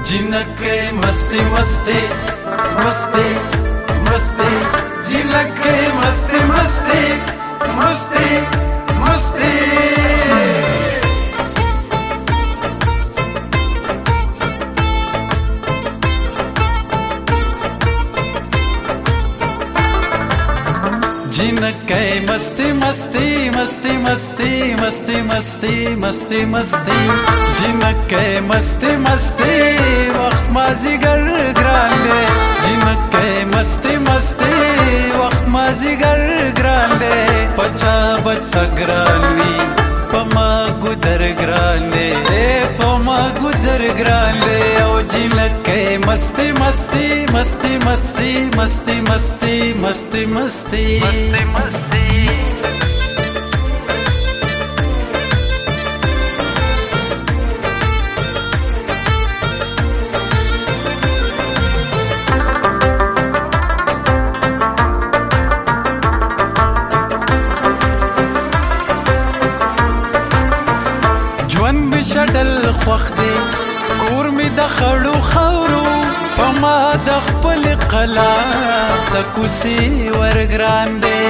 जिनके मस्ती मस्ती मस्ती मस्ती जिनके मस्ती मस्ती मस्ती मस्ती जिनके मस्ती मस्ती मस्ती मस्ती मस्ती मस्ती मस्ती मस्ती जिनके मस्ती मस्ती वक्त माज़ीगर ग्रान दे जिनके मस्ती मस्ती वक्त माज़ीगर ग्रान दे पचा बचा ग्रान वी पमा गुदर ग्रान दे पमा गुदर ग्रान दे ओ जिनके मस्ती मस्ती मस्ती मस्ती मस्ती मस्ती मस्ती मस्ती मस्ती मस्ती ژوند شډل خوخ دی کور می د خړو خورو پما د خپل قلا د کوسي ورګران دی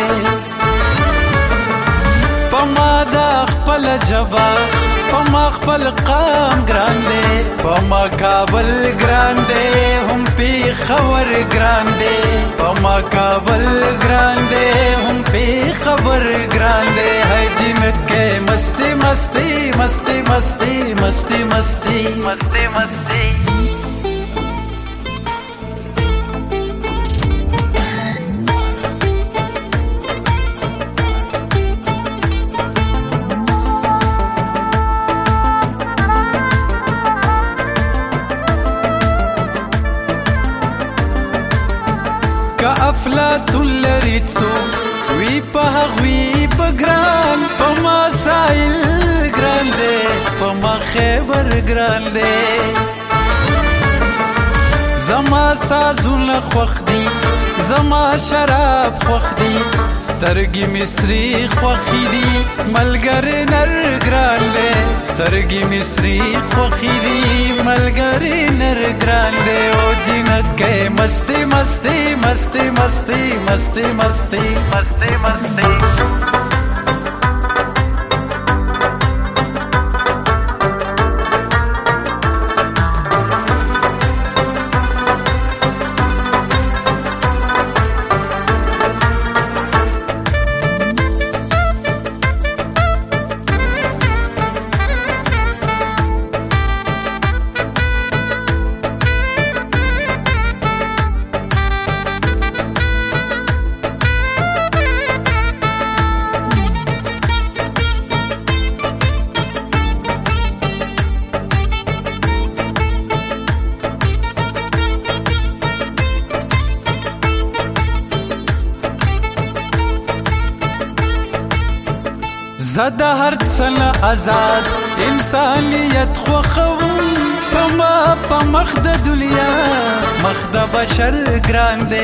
پما د خپل جبا پما خپل قام ګران دی پما کابل ګران دی هم پی خبر ګران دی پما کابل ګران دی هم پی خبر ګران دی هاي جنکه مستی مستی مستی مستی مستی مستی مستی مستی کا افلاطون لري څو وی په غوی بګران پما سایل ګران دے پما خیبر ګران دے زما سازونه خوخ دی زما شراب خوخ دی سترګي مصری خوخی دی ملګری نر ګران دے سترګي مصری خوخی دی ملګری نر ګران دے او جنکه مستی مستی مستی مستی مستی مستی مستی مستی زد هر څه آزاد انسانیت خوخون پما په مخ د دنیا مخ د بشر ګران دی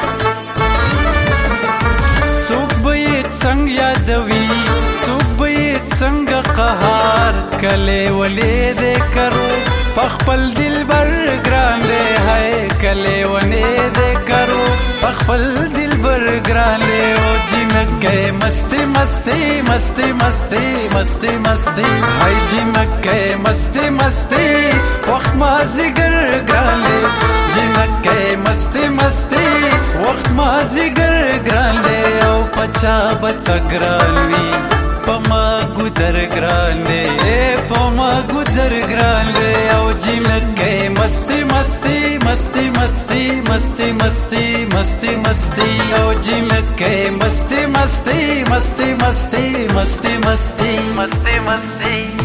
څوک به یې څنګه یادوي څوک به یې څنګه قهار کله ولې دې کرو په خپل دلبر ګران دی هاي کله ونې دې کرو په خپل دلبر ګران دی او جنکه مستی مستی مستی مستی مستی مستی هاي جنکه مستی مستی وخت مازیګر ګران دی جنکه مستی مستی وخت مازیګر ګران دی او پچا بچا ګران وی پما ګودر ګران دی پما ګودر ګران دی او جنکه مستی مستی مستی مستی مستی مستی مستی مستی او جنکه مستی مستی مستی مستی مستی مستی مستی مستی